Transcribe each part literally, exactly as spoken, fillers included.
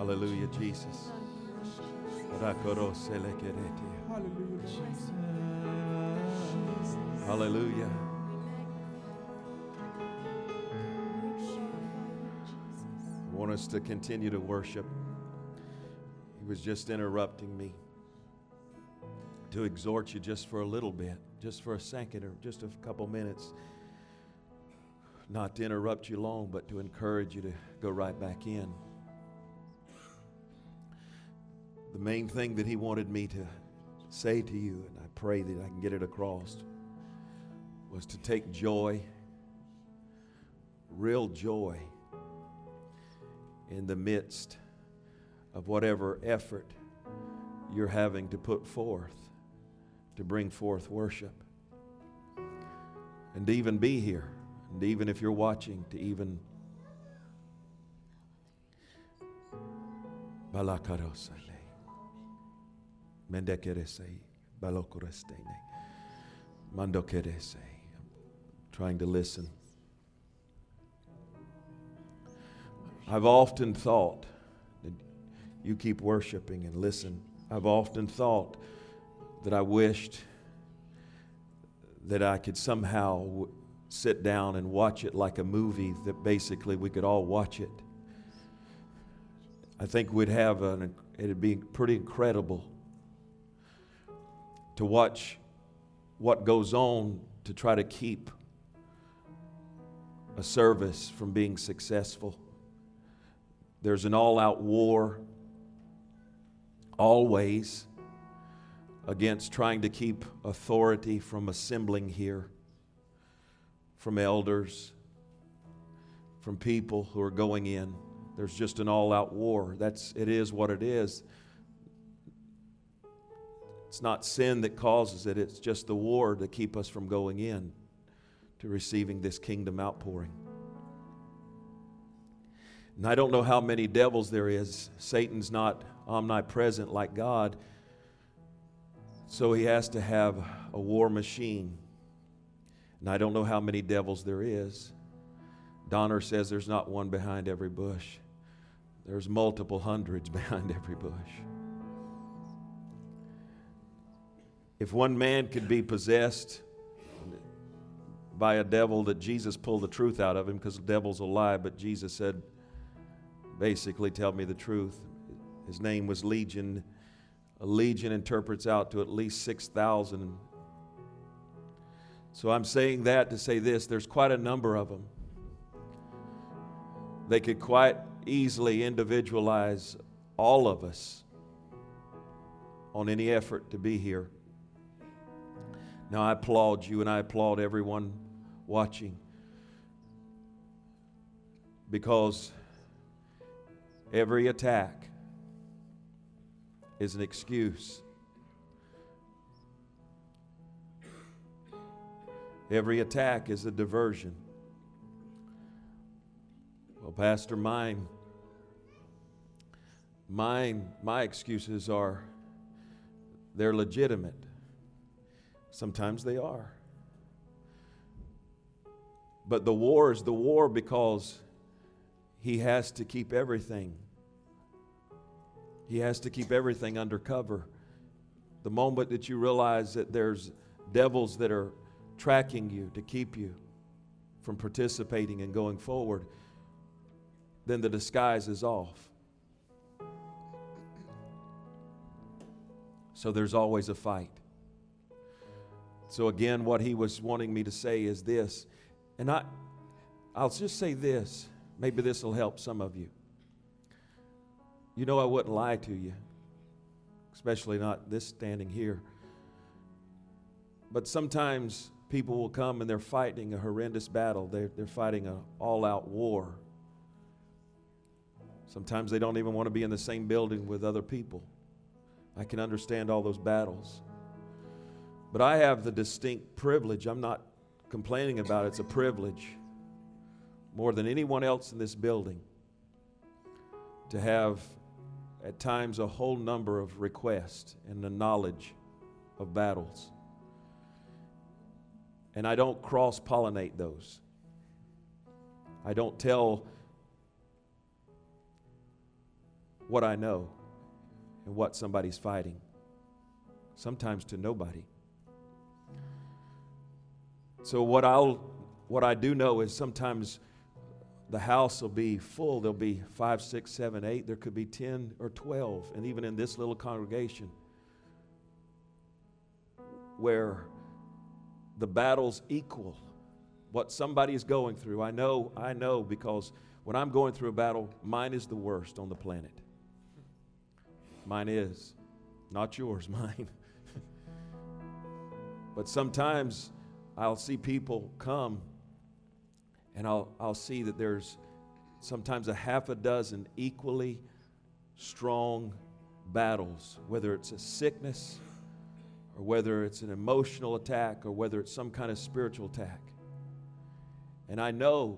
Hallelujah, Jesus. Hallelujah, Jesus. Hallelujah. I want us to continue to worship. He was just interrupting me to exhort you just for a little bit, just for a second or just a couple minutes. Not to interrupt you long, but to encourage you to go right back in. The main thing that he wanted me to say to you, and I pray that I can get it across, was to take joy, real joy, in the midst of whatever effort you're having to put forth to bring forth worship. And to even be here, and even if you're watching, to even Balakarosale. Mendekerese. Balokorestene. Mandokerese. I'm trying to listen. I've often thought, that you keep worshiping and listen, I've often thought that I wished that I could somehow w- sit down and watch it like a movie, that basically we could all watch it. I think we'd have an, it'd be pretty incredible to watch what goes on to try to keep a service from being successful. There's an all-out war always against trying to keep authority from assembling here, from elders, from people who are going in. There's just an all-out war. That's, it is what it is. It's not sin that causes it. It's just the war to keep us from going in to receiving this kingdom outpouring. And I don't know how many devils there is. Satan's not omnipresent like God. So he has to have a war machine. And I don't know how many devils there is. Donner says there's not one behind every bush. There's multiple hundreds behind every bush. If one man could be possessed by a devil, that Jesus pulled the truth out of him, because devils will lie, but Jesus said, basically, tell me the truth. His name was Legion. A legion interprets out to at least six thousand. So I'm saying that to say this, there's quite a number of them. They could quite easily individualize all of us on any effort to be here. Now I applaud you, and I applaud everyone watching, because every attack is an excuse. Every attack is a diversion. Well, Pastor, mine, mine, my excuses are, they're legitimate. Sometimes they are. But the war is the war because he has to keep everything. He has to keep everything under cover. The moment that you realize that there's devils that are tracking you to keep you from participating and going forward, then the disguise is off. So there's always a fight. So again, what he was wanting me to say is this, and I, I'll just say this. Maybe this will help some of you. You know, I wouldn't lie to you, especially not this standing here. But sometimes people will come and they're fighting a horrendous battle. They're, they're fighting an all-out war. Sometimes they don't even want to be in the same building with other people. I can understand all those battles. But I have the distinct privilege, I'm not complaining about it, it's a privilege, more than anyone else in this building, to have at times a whole number of requests and the knowledge of battles. And I don't cross-pollinate those. I don't tell what I know and what somebody's fighting. Sometimes to nobody. So what I'll what I do know is sometimes the house will be full. There'll be five, six, seven, eight. There could be ten or twelve. And even in this little congregation, where the battle's equal, what somebody is going through. I know, I know, because when I'm going through a battle, mine is the worst on the planet. Mine is. Not yours, mine. But sometimes I'll see people come and I'll, I'll see that there's sometimes a half a dozen equally strong battles, whether it's a sickness or whether it's an emotional attack or whether it's some kind of spiritual attack. And I know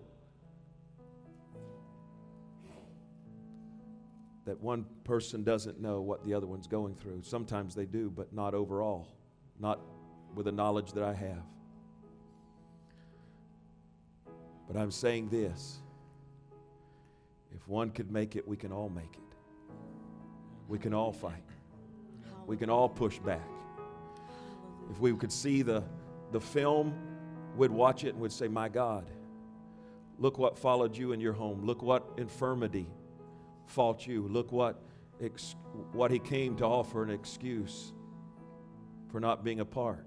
that one person doesn't know what the other one's going through. Sometimes they do, but not overall, not with the knowledge that I have. But I'm saying this: if one could make it, we can all make it. We can all fight. We can all push back. If we could see the, the film, we'd watch it and we'd say, my God, look what followed you in your home. Look what infirmity fought you. Look what, ex- what he came to offer an excuse for not being a part.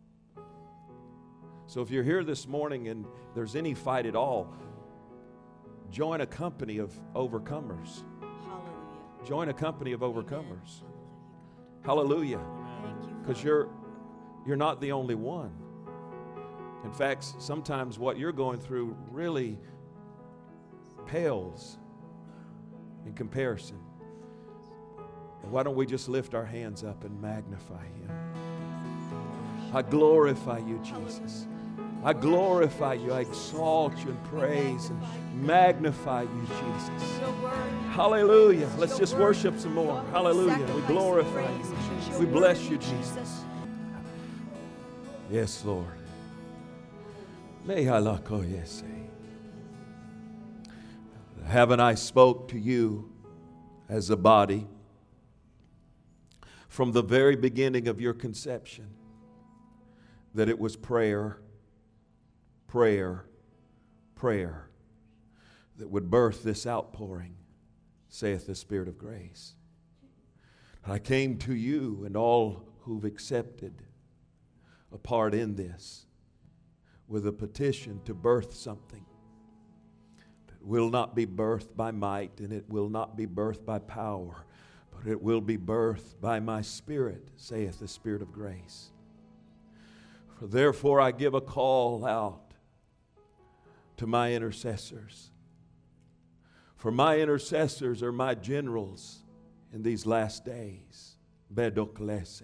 So if you're here this morning and there's any fight at all, join a company of overcomers. Hallelujah. Join a company of overcomers. Hallelujah. Because you're you're not the only one. In fact, sometimes what you're going through really pales in comparison. And why don't we just lift our hands up and magnify Him? I glorify you, Jesus. I glorify you. I exalt you and praise and magnify you, Jesus. Hallelujah. Let's just worship some more. Hallelujah. We glorify you. We bless you, Jesus. Yes, Lord. Haven't I spoke to you as a body from the very beginning of your conception that it was prayer, prayer, prayer that would birth this outpouring, saith the Spirit of grace. I came to you and all who've accepted a part in this with a petition to birth something that will not be birthed by might and it will not be birthed by power, but it will be birthed by my Spirit, saith the Spirit of grace. For therefore I give a call out to my intercessors. For my intercessors are my generals in these last days. Bedoklese.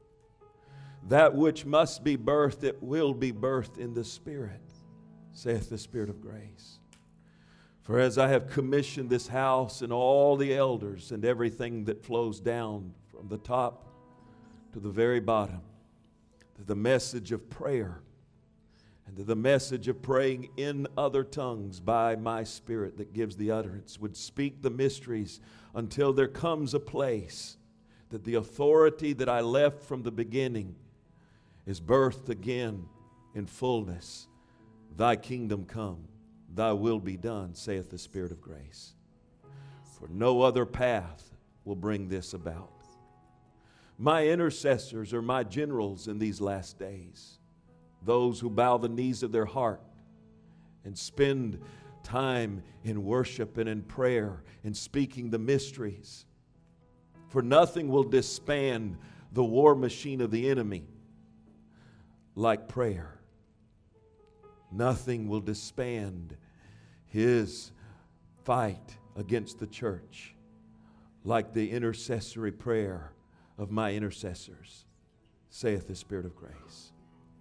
That which must be birthed, it will be birthed in the Spirit, saith the Spirit of grace. For as I have commissioned this house and all the elders and everything that flows down from the top to the very bottom, to the message of prayer and to the message of praying in other tongues by my Spirit that gives the utterance, would speak the mysteries until there comes a place that the authority that I left from the beginning is birthed again in fullness. Thy kingdom come, thy will be done, saith the Spirit of grace. For no other path will bring this about. My intercessors are my generals in these last days. Those who bow the knees of their heart and spend time in worship and in prayer and speaking the mysteries. For nothing will disband the war machine of the enemy like prayer. Nothing will disband his fight against the church like the intercessory prayer of my intercessors, saith the Spirit of grace.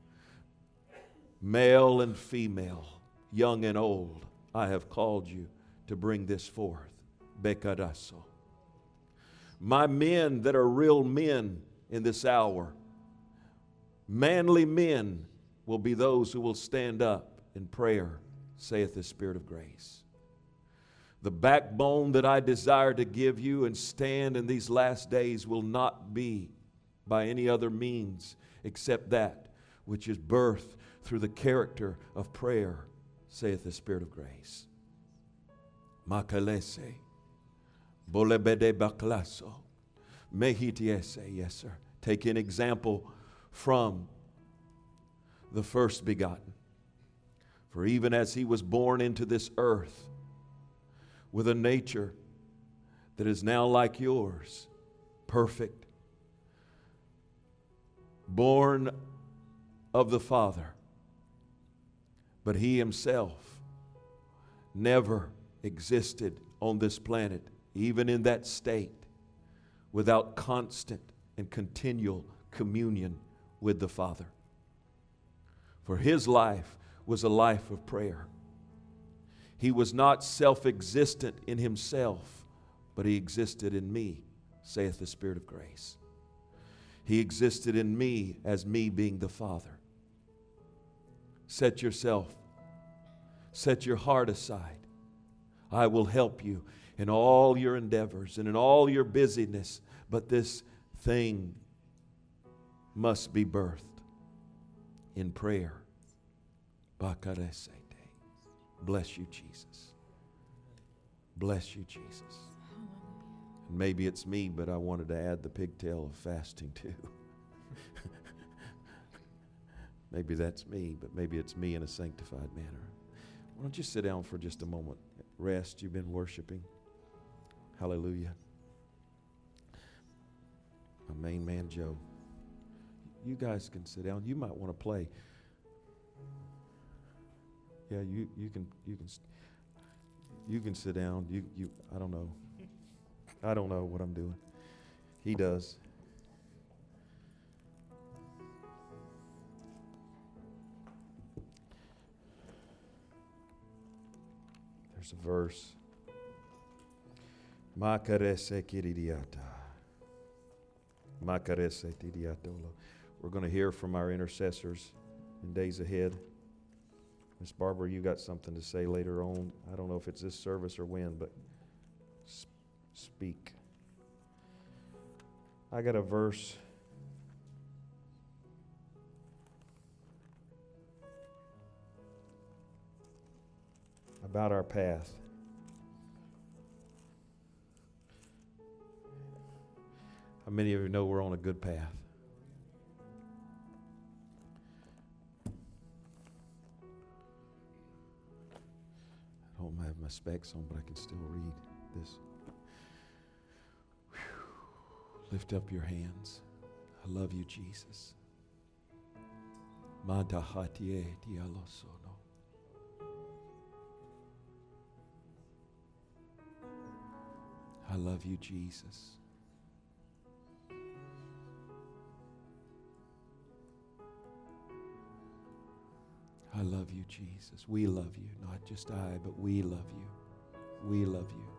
Male and female, young and old, I have called you to bring this forth. Bekadaso. My men that are real men in this hour, manly men, will be those who will stand up in prayer, saith the Spirit of grace. The backbone that I desire to give you and stand in these last days will not be by any other means except that which is birthed through the character of prayer, saith the Spirit of grace. Makalese, bolebede baklaso, mehitiese, yes sir. Take an example from the first begotten. For even as he was born into this earth with a nature that is now like yours, perfect, born of the Father, but he himself never existed on this planet, even in that state, without constant and continual communion with the Father. For his life was a life of prayer. He was not self-existent in himself, but he existed in me, saith the Spirit of grace. He existed in me as me being the Father. Set yourself, set your heart aside. I will help you in all your endeavors and in all your busyness, but this thing must be birthed in prayer. Bakaresete. Bless you, Jesus. Bless you, Jesus. And maybe it's me, but I wanted to add the pigtail of fasting too. Maybe that's me, but maybe it's me in a sanctified manner. Why don't you sit down for just a moment? Rest. You've been worshiping. Hallelujah. My main man, Joe. You guys can sit down. You might want to play. Yeah, you, you can you can you can sit down. You you I don't know. I don't know what I'm doing. He does. There's a verse. Makarese kiridiata. Makarese tidiatolo. We're going to hear from our intercessors in days ahead. Miss Barbara, you got something to say later on. I don't know if it's this service or when, but sp- speak. I got a verse. About our path. How many of you know we're on a good path? I don't have my specs on, but I can still read this. Whew. Lift up your hands. I love you, Jesus. Madahatie dialosono. I love you, Jesus. I love you, Jesus. We love you. Not just I, but we love you. We love you.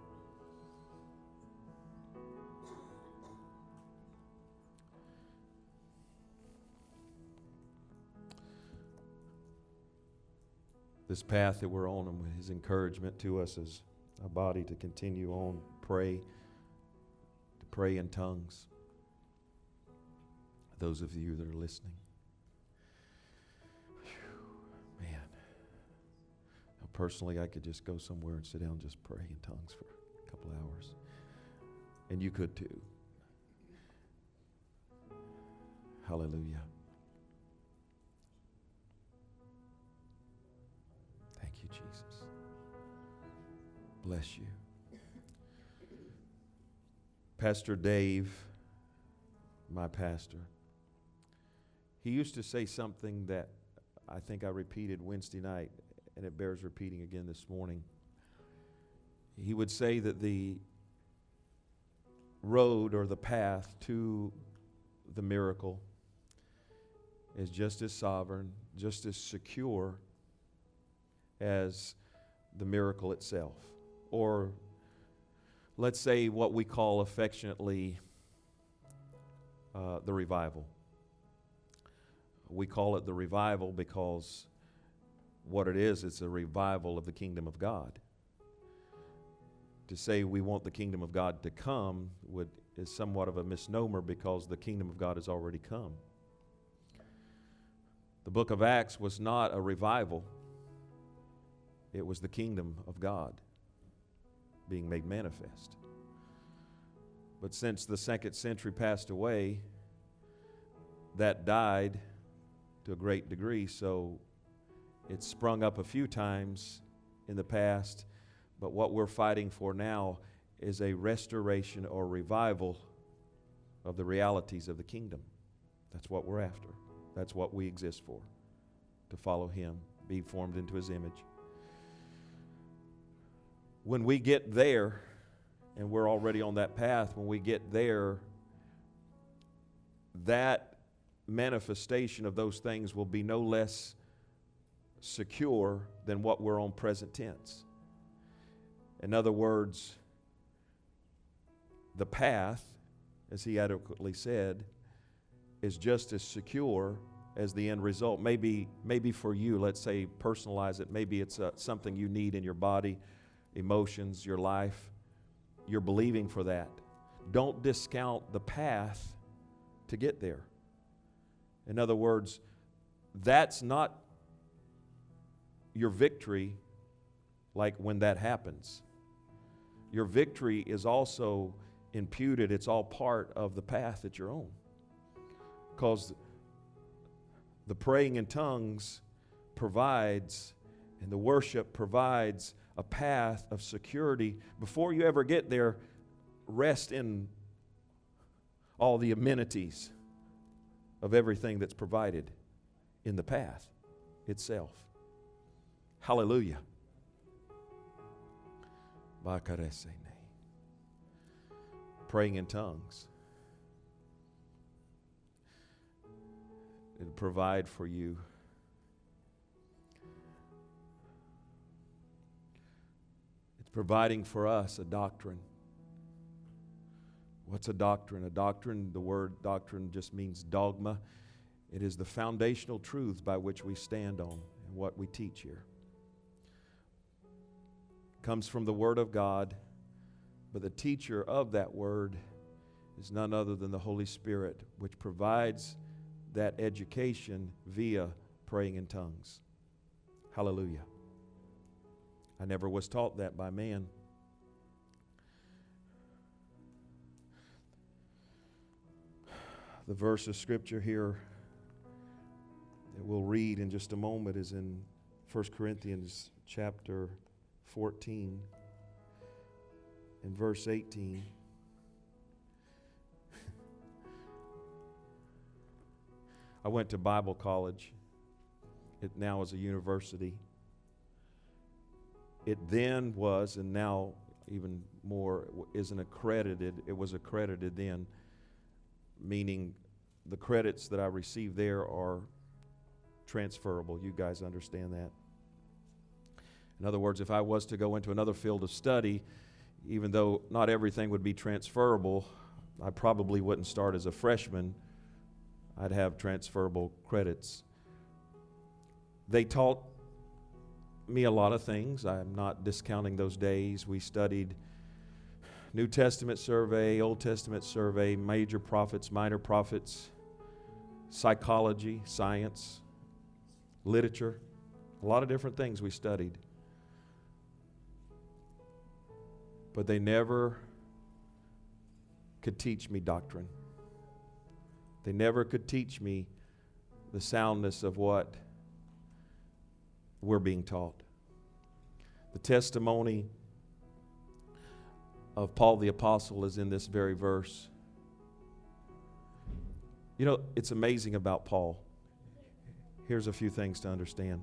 This path that we're on, and his encouragement to us as a body to continue on, pray, to pray in tongues. Those of you that are listening. Personally, I could just go somewhere and sit down and just pray in tongues for a couple hours. And you could too. Hallelujah. Thank you, Jesus. Bless you. Pastor Dave, my pastor, he used to say something that I think I repeated Wednesday night, and it bears repeating again this morning. He would say that the road or the path to the miracle is just as sovereign, just as secure as the miracle itself. Or let's say what we call affectionately uh, the revival. We call it the revival because what it is, it's a revival of the kingdom of God. To say we want the kingdom of God to come would is somewhat of a misnomer, because the kingdom of God has already come. The book of Acts was not a revival. It was the kingdom of God being made manifest. But since the second century passed away, that died to a great degree, so it's sprung up a few times in the past, but what we're fighting for now is a restoration or revival of the realities of the kingdom. That's what we're after. That's what we exist for, to follow Him, be formed into His image. When we get there, and we're already on that path, when we get there, that manifestation of those things will be no less secure than what we're on present tense. In other words, the path, as he adequately said, is just as secure as the end result. Maybe, maybe for you, let's say, personalize it. Maybe it's uh, something you need in your body, emotions, your life. You're believing for that. Don't discount the path to get there. In other words, that's not your victory like when that happens. Your victory is also imputed. It's all part of the path that you're on. Because the praying in tongues provides, and the worship provides a path of security. Before you ever get there, rest in all the amenities of everything that's provided in the path itself. Hallelujah. Praying in tongues. It'll provide for you it's providing for us a doctrine. What's a doctrine? A doctrine, the word doctrine just means dogma. It is the foundational truths by which we stand on and what we teach here. It comes from the Word of God, but the teacher of that Word is none other than the Holy Spirit, which provides that education via praying in tongues. Hallelujah. I never was taught that by man. The verse of Scripture here that we'll read in just a moment is in First Corinthians chapter fourteen and verse eighteen. I went to Bible college. It now is a university. It then was, and now even more, isn't accredited. It was accredited then, meaning the credits that I received there are transferable. You guys understand that? In other words, if I was to go into another field of study, even though not everything would be transferable, I probably wouldn't start as a freshman. I'd have transferable credits. They taught me a lot of things. I'm not discounting those days. We studied New Testament survey, Old Testament survey, major prophets, minor prophets, psychology, science, literature, a lot of different things we studied. But they never could teach me doctrine. They never could teach me the soundness of what we're being taught. The testimony of Paul the Apostle is in this very verse. You know, it's amazing about Paul. Here's a few things to understand.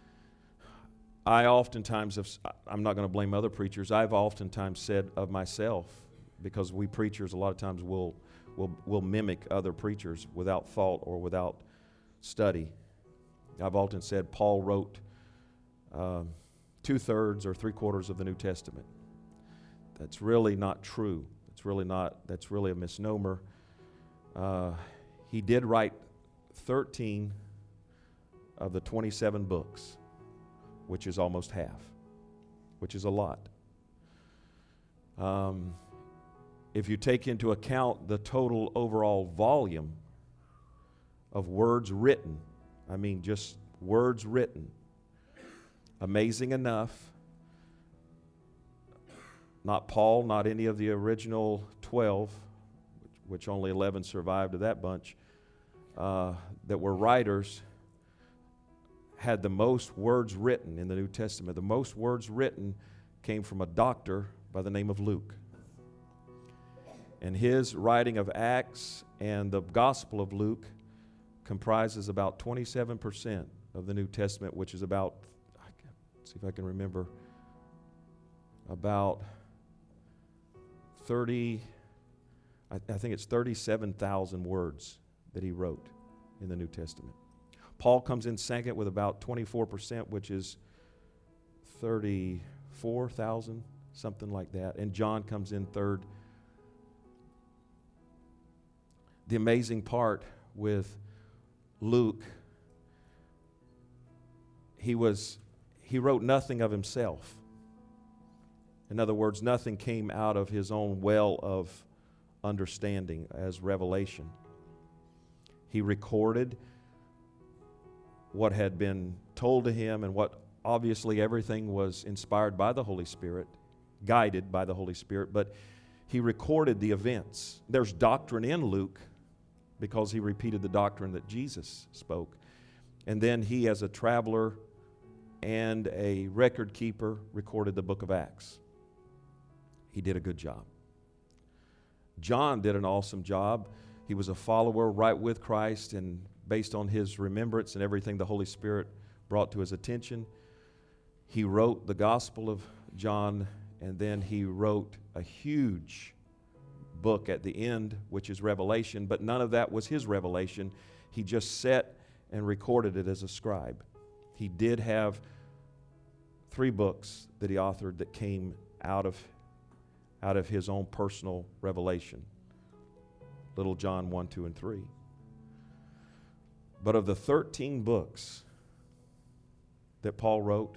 I oftentimes have, I'm not going to blame other preachers, I've oftentimes said of myself, because we preachers a lot of times will will will mimic other preachers without thought or without study. I've often said Paul wrote um, two-thirds or three-quarters of the New Testament. That's really not true. It's really not, that's really a misnomer. Uh, he did write thirteen of the twenty-seven books, which is almost half, which is a lot. Um, if you take into account the total overall volume of words written, I mean just words written, amazing enough, not Paul, not any of the original twelve, which only eleven survived of that bunch, uh, that were writers, had the most words written in the New Testament. The most words written came from a doctor by the name of Luke. And his writing of Acts and the Gospel of Luke comprises about twenty-seven percent of the New Testament, which is about, let's see if I can remember, about thirty, I, I think it's thirty-seven thousand words that he wrote in the New Testament. Paul comes in second with about twenty-four percent, which is thirty-four thousand, something like that. And John comes in third. The amazing part with Luke, he was he wrote nothing of himself. In other words, nothing came out of his own well of understanding as revelation. He recorded what had been told to him, and what obviously everything was inspired by the Holy Spirit, guided by the Holy Spirit, but he recorded the events. There's doctrine in Luke because he repeated the doctrine that Jesus spoke. And then he, as a traveler and a record keeper, recorded the book of Acts. He did a good job. John did an awesome job. He was a follower right with Christ, and based on his remembrance and everything the Holy Spirit brought to his attention, he wrote the Gospel of John, and then he wrote a huge book at the end, which is Revelation, but none of that was his revelation. He just sat and recorded it as a scribe. He did have three books that he authored that came out of, out of his own personal revelation. Little John one, two, and three. But of the thirteen books that Paul wrote,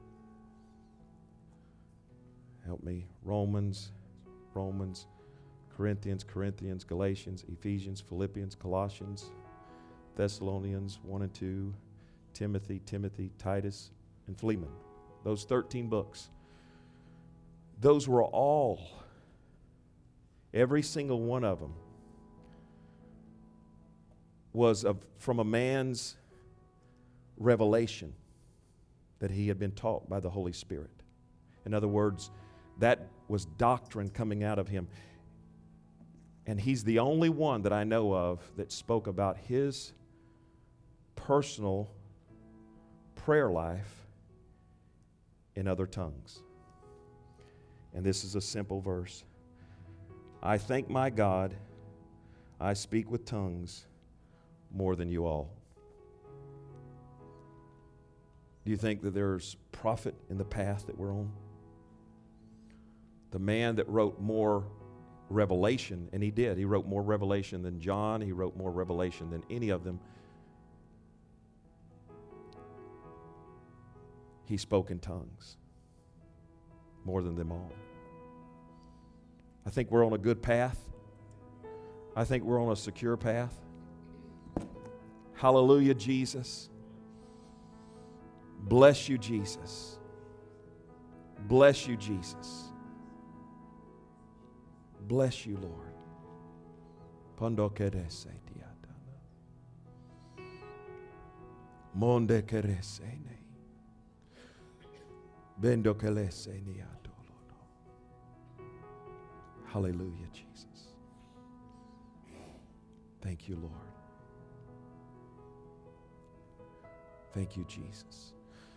help me, Romans, Romans, Corinthians, Corinthians, Galatians, Ephesians, Philippians, Colossians, Thessalonians one and two, Timothy, Timothy, Titus, and Philemon. Those thirteen books. Those were all, every single one of them, was of, from a man's revelation that he had been taught by the Holy Spirit. In other words, that was doctrine coming out of him. And he's the only one that I know of that spoke about his personal prayer life in other tongues. And this is a simple verse. I thank my God, I speak with tongues more than you all. Do you think that there's profit in the path that we're on? The man that wrote more revelation, and he did, he wrote more revelation than John, he wrote more revelation than any of them. He spoke in tongues more than them all. I think we're on a good path. I think we're on a secure path. Hallelujah, Jesus. Bless you, Jesus. Bless you, Jesus. Bless you, Lord. Pando kerese diatana. Monde kerese ne. Bendo kelese niatolo. Hallelujah, Jesus. Thank you, Lord. Thank you, Jesus.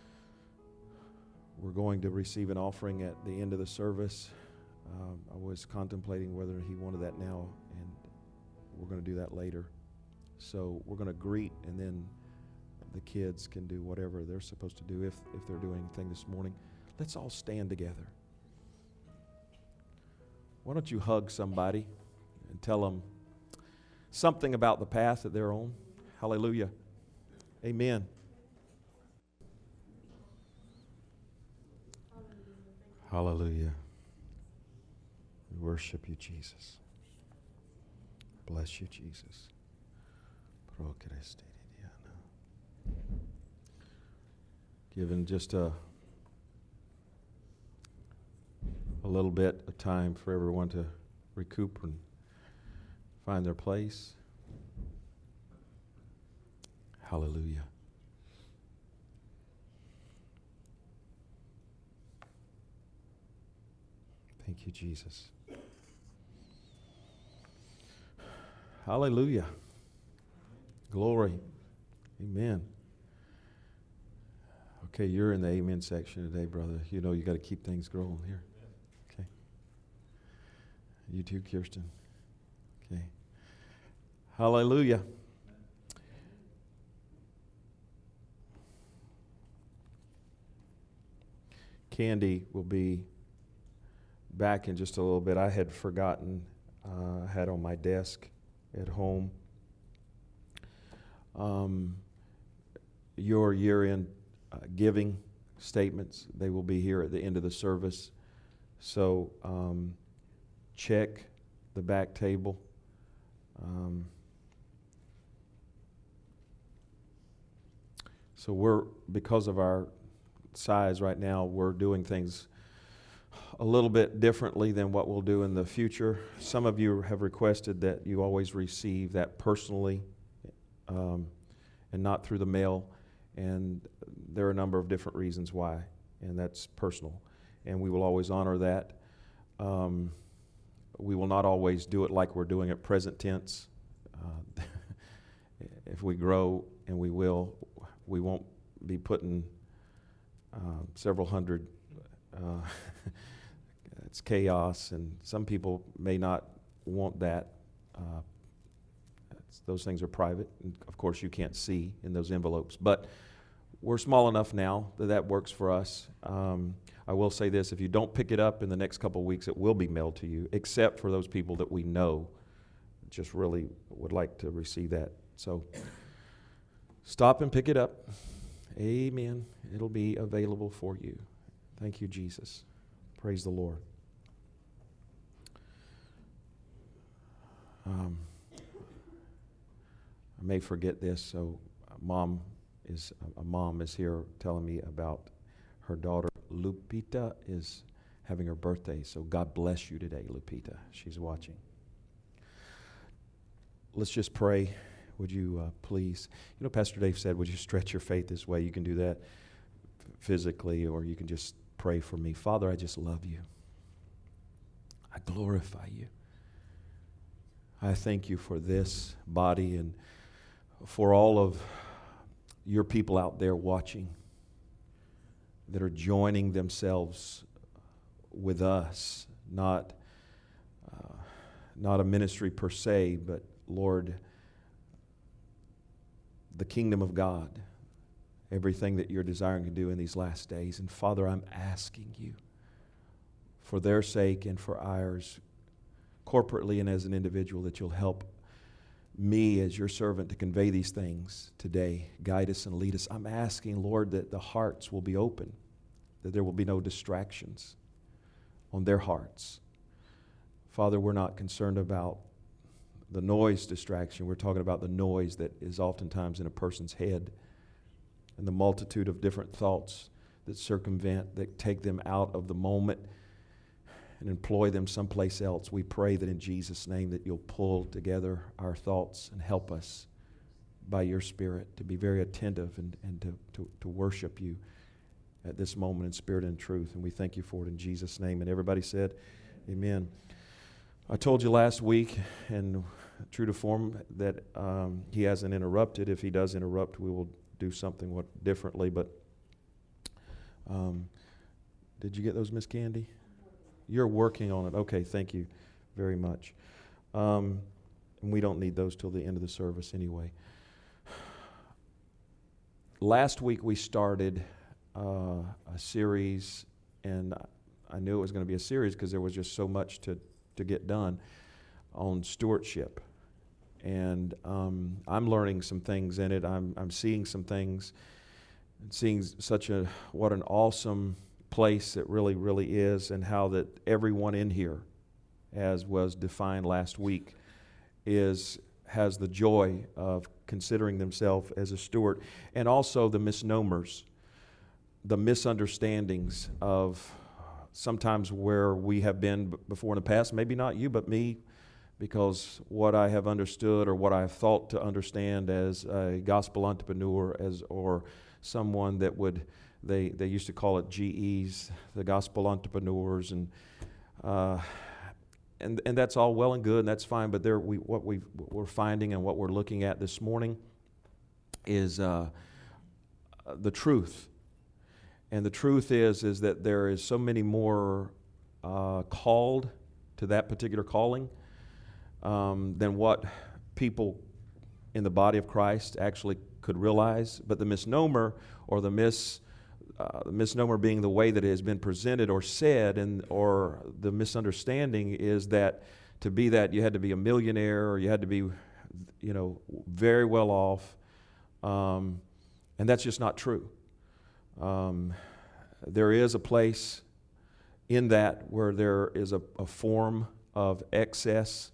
We're going to receive an offering at the end of the service. Um, I was contemplating whether he wanted that now, and we're going to do that later. So we're going to greet, and then the kids can do whatever they're supposed to do if, if they're doing anything this morning. Let's all stand together. Why don't you hug somebody and tell them something about the path that they're on? Hallelujah. Amen. Hallelujah. We worship you, Jesus. Bless you, Jesus. Given just a a little bit of time for everyone to recoup and find their place. Hallelujah. Thank you, Jesus. Hallelujah. Glory. Amen. Okay, you're in the amen section today, brother. You know you got to keep things growing here. Okay. You too, Kirsten. Okay. Hallelujah. Candy will be back in just a little bit. I had forgotten, uh, I had on my desk at home um, your year-end uh, giving statements. They will be here at the end of the service. So um, check the back table. Um, so we're, because of our size right now, we're doing things a little bit differently than what we'll do in the future. Some of you have requested that you always receive that personally um, and not through the mail, and there are a number of different reasons why, and that's personal, and we will always honor that. Um, we will not always do it like we're doing it present tense. Uh, if we grow, and we will, we won't be putting uh, several hundred uh, it's chaos, and some people may not want that. Uh, those things are private, and of course you can't see in those envelopes. But we're small enough now that that works for us. Um, I will say this, if you don't pick it up in the next couple of weeks, it will be mailed to you, except for those people that we know just really would like to receive that. So stop and pick it up. Amen. It'll be available for you. Thank you, Jesus. Praise the Lord. Um, I may forget this, so mom is a mom is here telling me about her daughter Lupita is having her birthday. So God bless you today, Lupita. She's watching. Let's just pray. Would you uh, please? You know, Pastor Dave said, would you stretch your faith this way? You can do that physically, or you can just pray for me. Father, I just love you. I glorify you. I thank you for this body and for all of your people out there watching that are joining themselves with us, not, uh, not a ministry per se, but Lord, the kingdom of God, everything that you're desiring to do in these last days. And Father, I'm asking you for their sake and for ours, corporately and as an individual, that you'll help me as your servant to convey these things today. Guide us and lead us. I'm asking, Lord, that the hearts will be open, that there will be no distractions on their hearts. Father, we're not concerned about the noise distraction. We're talking about the noise that is oftentimes in a person's head and the multitude of different thoughts that circumvent, that take them out of the moment and employ them someplace else. We pray that in Jesus' name that you'll pull together our thoughts and help us by your Spirit to be very attentive and, and to, to, to worship you at this moment in spirit and truth. And we thank you for it in Jesus' name. And everybody said, amen. I told you last week, and true to form, that um, he hasn't interrupted. If he does interrupt, we will do something what differently. But um, did you get those, Miss Candy? You're working on it. Okay, thank you very much. Um, and we don't need those till the end of the service anyway. Last week we started uh, a series, and I knew it was going to be a series because there was just so much to, to get done on stewardship. And um, I'm learning some things in it. I'm I'm seeing some things, and seeing such a what an awesome place it really, really is, and how that everyone in here, as was defined last week, is has the joy of considering themselves as a steward, and also the misnomers, the misunderstandings of sometimes where we have been b- before in the past, maybe not you, but me, because what I have understood or what I have thought to understand as a gospel entrepreneur, as or someone that would, they, they used to call it G Es, the gospel entrepreneurs, and uh, and and that's all well and good, and that's fine. But there, we what we we're finding and what we're looking at this morning is uh, the truth. And the truth is, is that there is so many more uh, called to that particular calling um, than what people in the body of Christ actually could realize. But the misnomer, or the mis, uh, the misnomer being the way that it has been presented or said, and or the misunderstanding is that to be that you had to be a millionaire, or you had to be, you know, very well off, um, and that's just not true. Um, there is a place in that where there is a, a form of excess,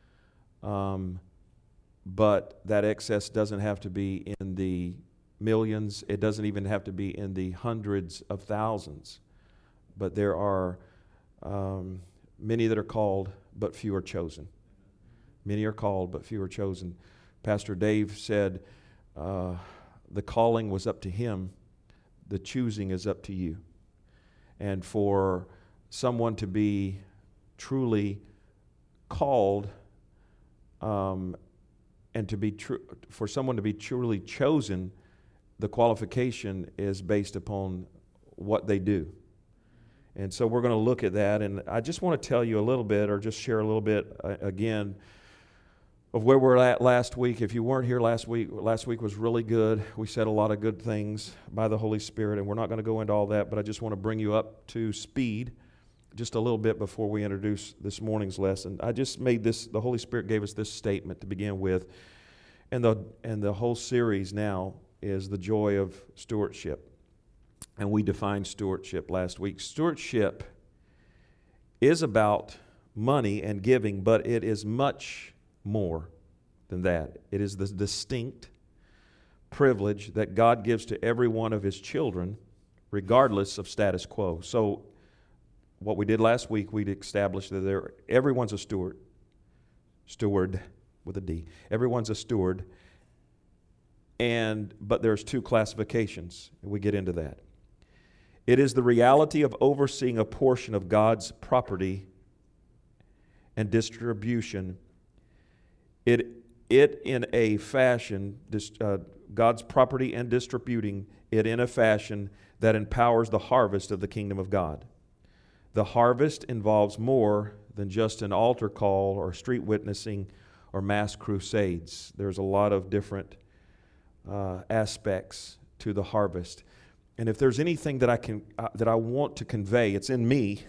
um, but that excess doesn't have to be in the millions. It doesn't even have to be in the hundreds of thousands. But there are um, many that are called, but few are chosen. Many are called, but few are chosen. Pastor Dave said uh, the calling was up to him. The choosing is up to you. And for someone to be truly called, um, and to be tr- for someone to be truly chosen, the qualification is based upon what they do. And so we're going to look at that. And I just want to tell you a little bit, or just share a little bit uh, again, of where we're at last week. If you weren't here last week, last week was really good. We said a lot of good things by the Holy Spirit, and we're not going to go into all that, but I just want to bring you up to speed just a little bit before we introduce this morning's lesson. I just made this, the Holy Spirit gave us this statement to begin with, and the, and the whole series now is the joy of stewardship. And we defined stewardship last week. Stewardship is about money and giving, but it is much more than that. It is the distinct privilege that God gives to every one of His children, regardless of status quo. So, what we did last week, we established that there, everyone's a steward. Steward with a D. Everyone's a steward. And but there's two classifications, and we get into that. It is the reality of overseeing a portion of God's property and distribution. It, it in a fashion, uh, God's property and distributing it in a fashion that empowers the harvest of the kingdom of God. The harvest involves more than just an altar call or street witnessing or mass crusades. There's a lot of different uh, aspects to the harvest. And if there's anything that I can uh, that I want to convey, it's in me.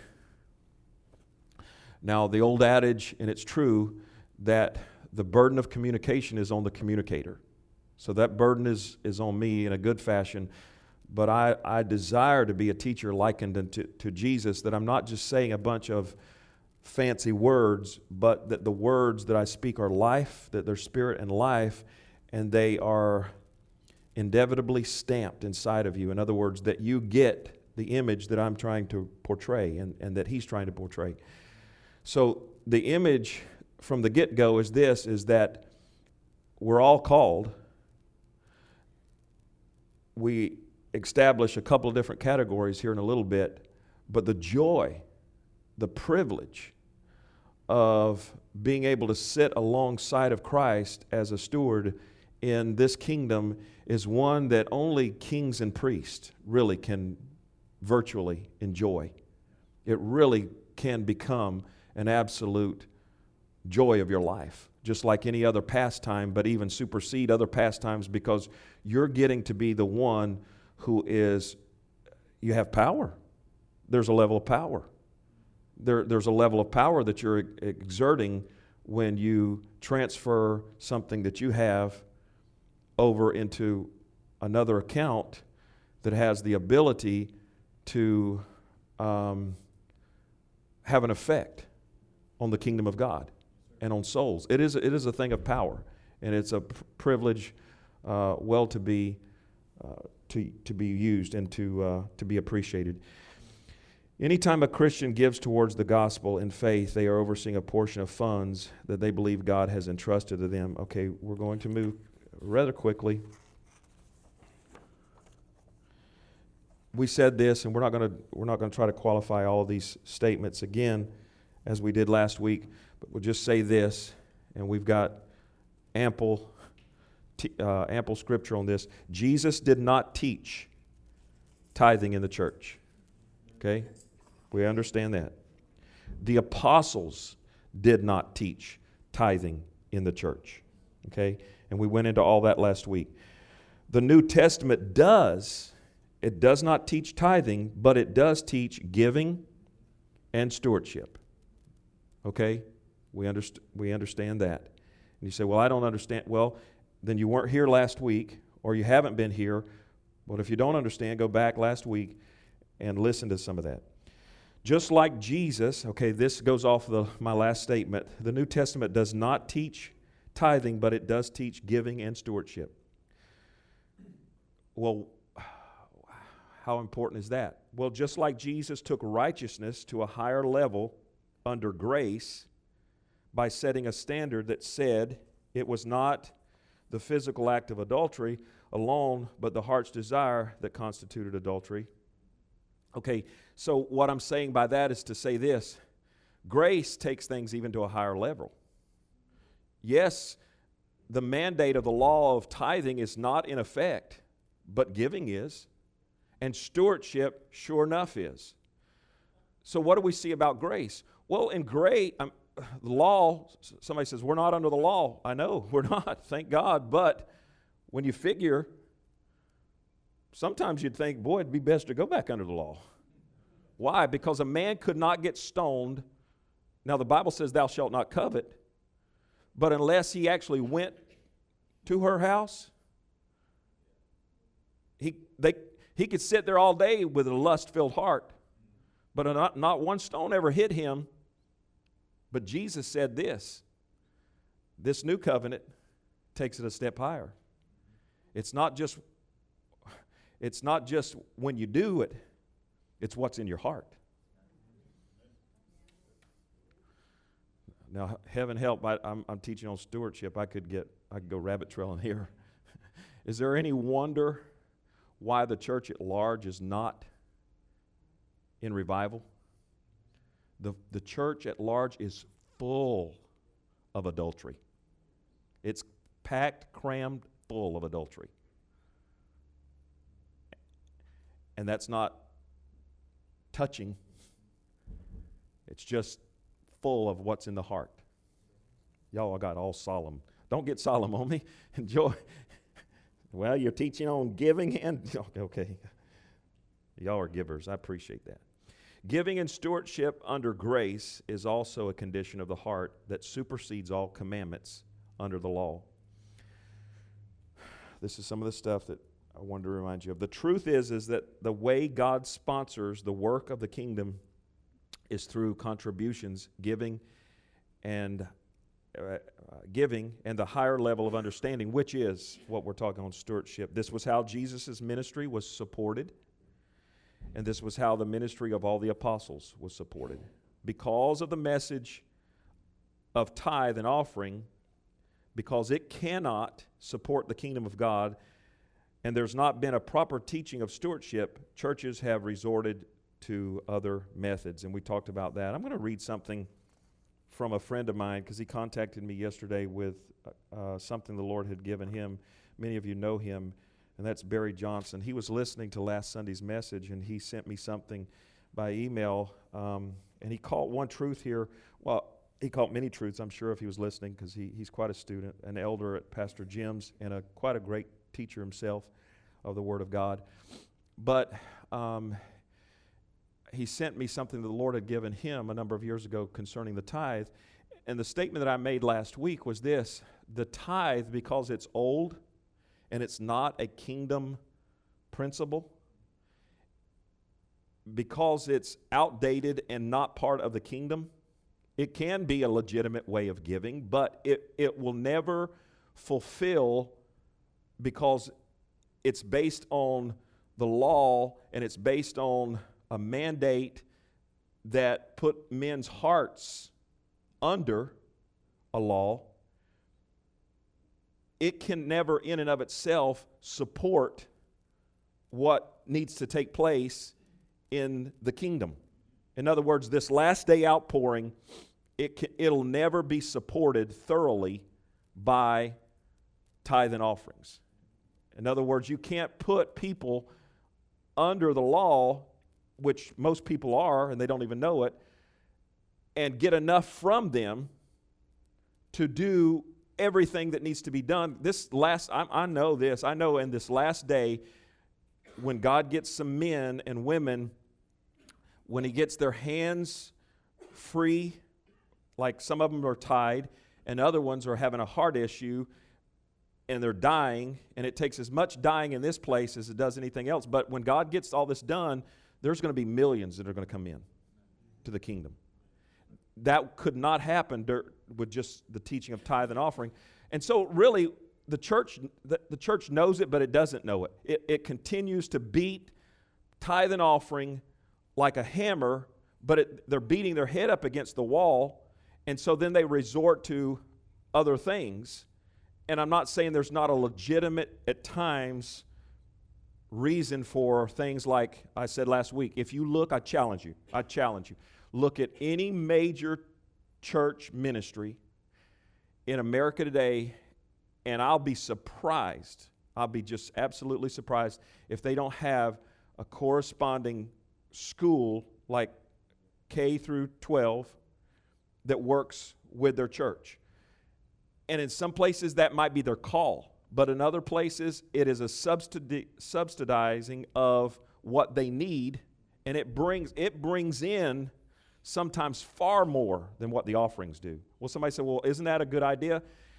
Now, the old adage, and it's true, that the burden of communication is on the communicator. So that burden is, is on me in a good fashion. But I, I desire to be a teacher likened unto, to Jesus, that I'm not just saying a bunch of fancy words, but that the words that I speak are life, that they're spirit and life, and they are inevitably stamped inside of you. In other words, that you get the image that I'm trying to portray and, and that He's trying to portray. So the image from the get-go is this, is that we're all called. We establish a couple of different categories here in a little bit, but the joy, the privilege of being able to sit alongside of Christ as a steward in this kingdom is one that only kings and priests really can virtually enjoy. It really can become an absolute joy of your life, just like any other pastime, but even supersede other pastimes, because you're getting to be the one who is, you have power. There's a level of power. There, there's a level of power that you're exerting when you transfer something that you have over into another account that has the ability to um, have an effect on the kingdom of God and on souls. It is, it is a thing of power, and it's a pr- privilege uh, well to be uh, to to be used and to uh, to be appreciated. Anytime a Christian gives towards the gospel in faith, they are overseeing a portion of funds that they believe God has entrusted to them. Okay, we're going to move rather quickly. We said this, and we're not going to we're not going to try to qualify all of these statements again, as we did last week. But we'll just say this, and we've got ample t- uh, ample scripture on this. Jesus did not teach tithing in the church. Okay, we understand that. The apostles did not teach tithing in the church. Okay, and we went into all that last week. The New Testament does. It does not teach tithing, but it does teach giving and stewardship. Okay? We, underst- we understand that. And you say, well, I don't understand. Well, then you weren't here last week, or you haven't been here. But if you don't understand, go back last week and listen to some of that. Just like Jesus, okay, this goes off the, my last statement. The New Testament does not teach tithing, but it does teach giving and stewardship. Well, how important is that? Well, just like Jesus took righteousness to a higher level under grace by setting a standard that said it was not the physical act of adultery alone, but the heart's desire that constituted adultery. Okay, so what I'm saying by that is to say this. Grace takes things even to a higher level. Yes, the mandate of the law of tithing is not in effect, but giving is. And stewardship, sure enough, is. So what do we see about grace? Well, in grace, um, the law, somebody says, we're not under the law. I know, we're not, thank God. But when you figure, sometimes you'd think, boy, it'd be best to go back under the law. Why? Because a man could not get stoned. Now, the Bible says, thou shalt not covet. But unless he actually went to her house, he they... He could sit there all day with a lust-filled heart, but not, not one stone ever hit him. But Jesus said this, this new covenant takes it a step higher. It's not just, it's not just when you do it, it's what's in your heart. Now, heaven help, I, I'm, I'm teaching on stewardship. I could get, I could go rabbit trailing here. Is there any wonder why the church at large is not in revival? The, the church at large is full of adultery. It's packed, crammed full of adultery. And that's not touching. It's just full of what's in the heart. Y'all got all solemn. Don't get solemn on me. Enjoy. Well, you're teaching on giving and, okay. Y'all are givers. I appreciate that. Giving and stewardship under grace is also a condition of the heart that supersedes all commandments under the law. This is some of the stuff that I wanted to remind you of. The truth is, is that the way God sponsors the work of the kingdom is through contributions, giving, and Uh, uh, giving and the higher level of understanding, which is what we're talking on stewardship. This was how Jesus' ministry was supported, and this was how the ministry of all the apostles was supported. Because of the message of tithe and offering, because it cannot support the kingdom of God, and there's not been a proper teaching of stewardship, churches have resorted to other methods, and we talked about that. I'm going to read something from a friend of mine, because he contacted me yesterday with uh, something the Lord had given him. Many of you know him, and that's Barry Johnson. He was listening to last Sunday's message, and he sent me something by email, um, and he caught one truth here. Well, he caught many truths, I'm sure, if he was listening, because he, he's quite a student, an elder at Pastor Jim's, and a quite a great teacher himself of the Word of God. But um, he sent me something that the Lord had given him a number of years ago concerning the tithe. And the statement that I made last week was this: the tithe, because it's old and it's not a kingdom principle, because it's outdated and not part of the kingdom, It can be a legitimate way of giving, but it, it will never fulfill because it's based on the law and it's based on a mandate that put men's hearts under a law. It can never in and of itself support what needs to take place in the kingdom. In other words, this last day outpouring, it can, it'll never be supported thoroughly by tithe and offerings. In other words, you can't put people under the law, which most people are, and they don't even know it, and get enough from them to do everything that needs to be done. This last, I, I know this, I know in this last day, when God gets some men and women, when he gets their hands free, like some of them are tied, and other ones are having a heart issue, and they're dying, and it takes as much dying in this place as it does anything else. But when God gets all this done, there's going to be millions that are going to come in to the kingdom. That could not happen with just the teaching of tithe and offering. And so really, the church the, the church knows it, but it doesn't know it. It, it continues to beat tithe and offering like a hammer, but it, they're beating their head up against the wall, and so then they resort to other things. And I'm not saying there's not a legitimate, at times, reason for things like I said last week. If you look, I challenge you, I challenge you, look at any major church ministry in America today, and I'll be surprised, I'll be just absolutely surprised if they don't have a corresponding school like K through twelve that works with their church. And in some places that might be their call, but in other places it is a subsidi- subsidizing of what they need, and it brings it brings in sometimes far more than what the offerings do. Well, somebody said, well, isn't that a good idea?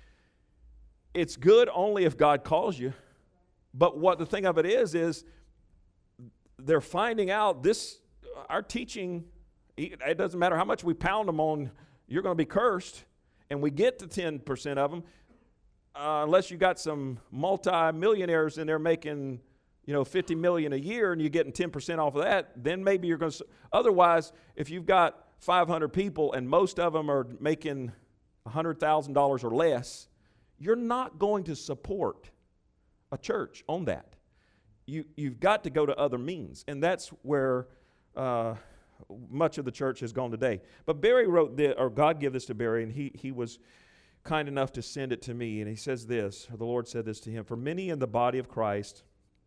It's good only if God calls you. But what the thing of it is, is they're finding out this, our teaching, it doesn't matter how much we pound them on, you're going to be cursed, and we get to ten percent of them, uh, unless you got some multi-millionaires in there making, you know, fifty million dollars a year, and you're getting ten percent off of that, then maybe you're going to, otherwise, if you've got five hundred people and most of them are making one hundred thousand dollars or less, you're not going to support a church on that. You, you've got to go to other means, and that's where uh, much of the church has gone today. But Barry wrote this, or God gave this to Barry, and he, he was kind enough to send it to me, and he says this, or the Lord said this to him, for many in the body of Christ,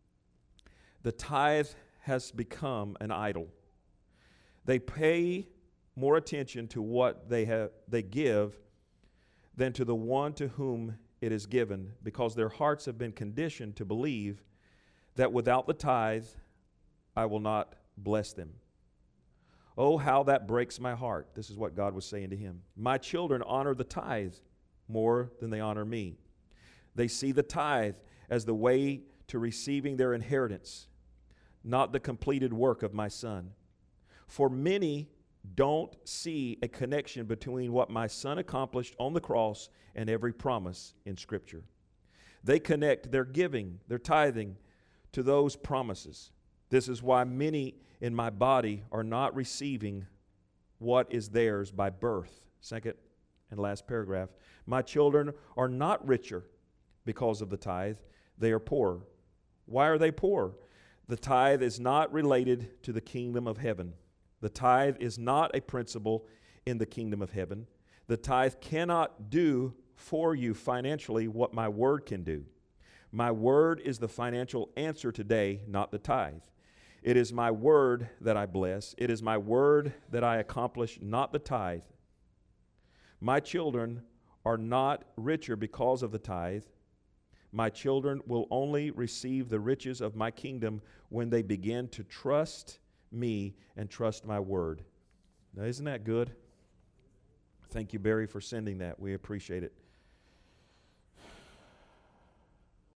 the tithe has become an idol. They pay more attention to what they have they give than to the one to whom it is given, because their hearts have been conditioned to believe that without the tithe, I will not bless them. Oh, how that breaks my heart. This is what God was saying to him. My children honor the tithe more than they honor me. They see the tithe as the way to receiving their inheritance, not the completed work of my son. For many don't see a connection between what my son accomplished on the cross and every promise in Scripture. They connect their giving, their tithing, to those promises. This is why many in my body are not receiving what is theirs by birth. Second and last paragraph. My children are not richer because of the tithe. They are poor. Why are they poor? The tithe is not related to the kingdom of heaven. The tithe is not a principle in the kingdom of heaven. The tithe cannot do for you financially what my word can do. My word is the financial answer today, not the tithe. It is my word that I bless. It is my word that I accomplish, not the tithe. My children are not richer because of the tithe. My children will only receive the riches of my kingdom when they begin to trust me and trust my word. Now, isn't that good? Thank you, Barry, for sending that. We appreciate it.